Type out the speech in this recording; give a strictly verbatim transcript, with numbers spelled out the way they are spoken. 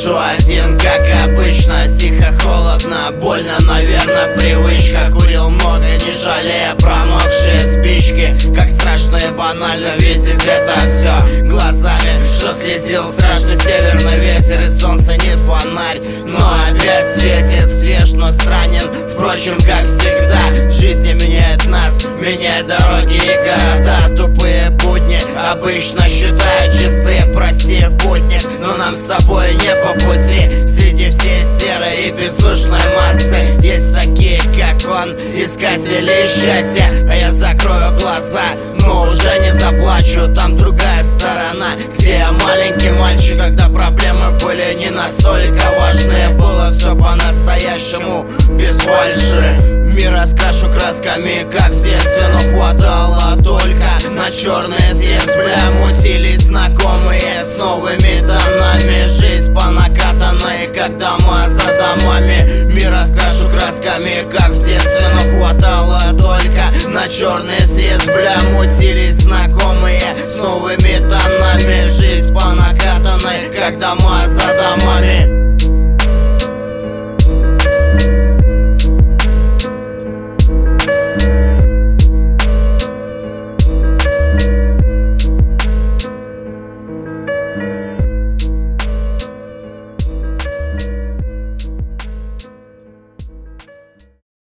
Сижу один, как обычно, тихо, холодно, больно, наверное, привычка. Курил много, не жалея промокшие спички. Как страшно и банально видеть это все глазами, что слезил страшный северный ветер, и солнце не фонарь, но опять светит свеж, но странен. Впрочем, как всегда, жизнь не меняет нас, меняет дороги и города. Тупые будни обычно считают часы, прости, будни, но нам с тобой не по пути. Среди всей серой и бездушной массы есть такие, как он, искатели счастья. А я закрою глаза, но уже не заплачу. Там другая сторона, где я маленький мальчик, когда проблемы были не настолько важные. Было все по-настоящему, без больше. Мир раскрашу красками, как в детстве, но хватало только на черный срез. Бля, мутились знакомые с новыми тонами. Жизнь по накатанной, как дома за домами. Мир раскрашу красками, как в детстве, но хватало только на черный срез. Бля, мутились знакомые с новыми